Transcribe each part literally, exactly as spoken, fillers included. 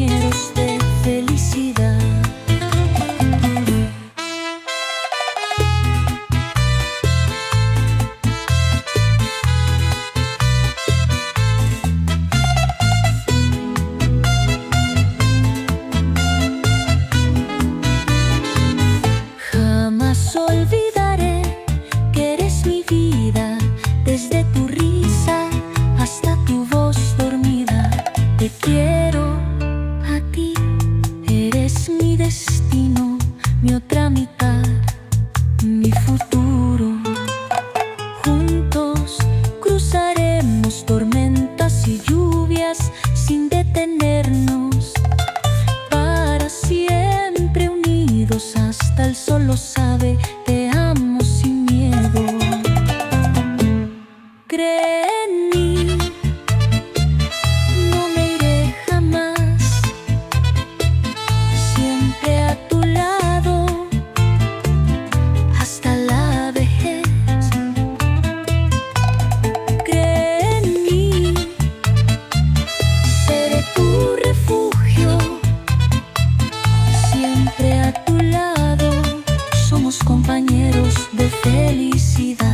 compañeros de felicidad. Jamás olvidaré que eres mi vida, desde tu risa hasta tu voz dormida. Te quiero a ti, eres mi destino, mi otra mitad, mi futuro. Juntos cruzaremos tormentas y lluvias sin detenernos, para siempre unidos hasta el sol lo sabe. Te amo sin miedo. Cree en mí, no me iré jamás, siempre a tu lado hasta la vejez. Cree en mí, seré tu refugio, siempre a tu lado. Somos compañeros de felicidad.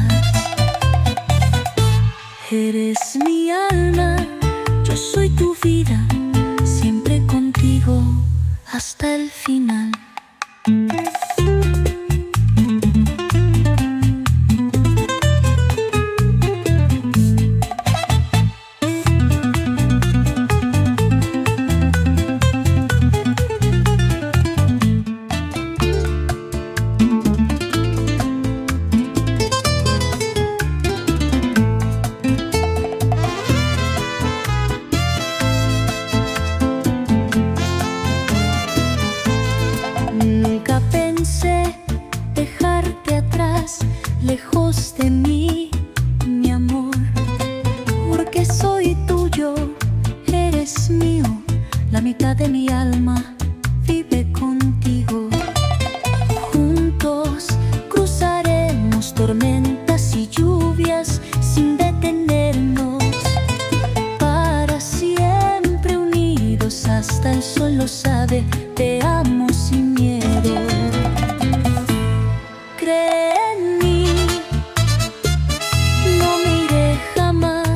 Eres mi alma, yo soy tu vida, siempre contigo hasta el final. Nunca pensé dejarte atrás, lejos de mí, mi amor, porque soy tuyo, eres mío, la mitad de mi alma vive contigo. Juntos cruzaremos tormentas y lluvias sin detenernos, para siempre unidos hasta el sol lo sabe. Te amo sin miedo. Cree en mí, no me iré jamás,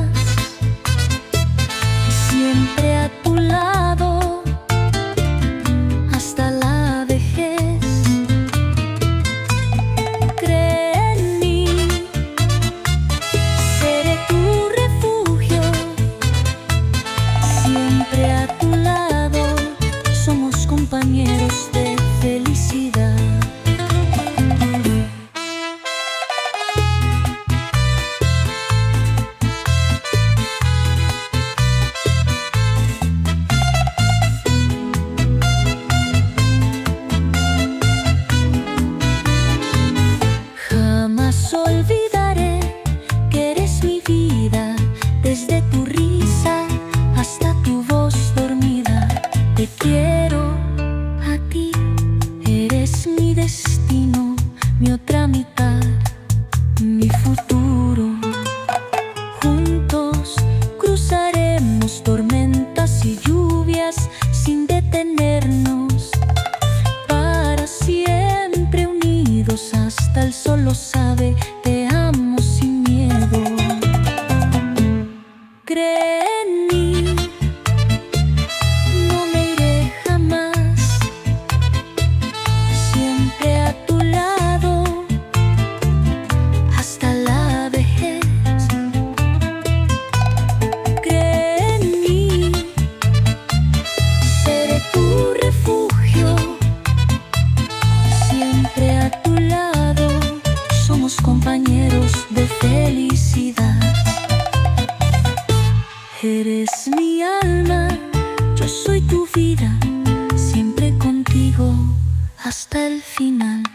siempre a tu lado hasta la vejez. Cree en mí, seré tu refugio, siempre a tu lado. Somos compañeros de felicidad. Jamás olvidaré que eres mi vida, desde tu risa hasta tu voz dormida. Te quiero a ti, eres mi destino, mi otra mitad, mi futuro. Juntos cruzaremos tormentas y lluvias sin detenernos, para siempre unidos hasta el sol lo sabe. Te amo sin miedo. Cree en mí, no me iré jamás, siempre a tu lado hasta la vejez. Cree en mí, seré tu refugio, siempre a tu lado. Somos compañeros de felicidad. Eres mi alma, yo soy tu vida, siempre contigo hasta el final.